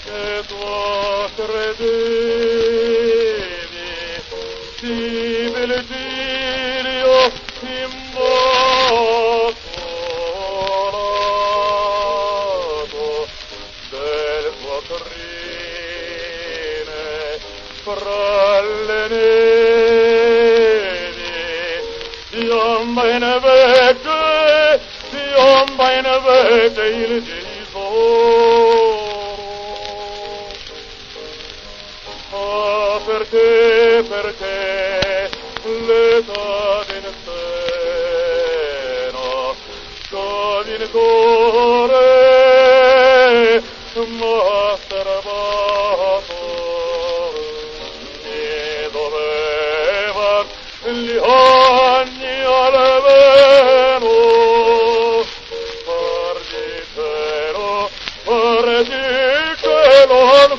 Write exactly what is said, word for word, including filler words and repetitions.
che tu credevi, simile Giglio immacolato del tuo crine fra le nevi, piomba in vece, piomba in vece il tesoro. Ah, perché, perché l'età in seno scioglie il cuore m'ha serbato e dovevan gli ogni almeno far di cielo, far di cielo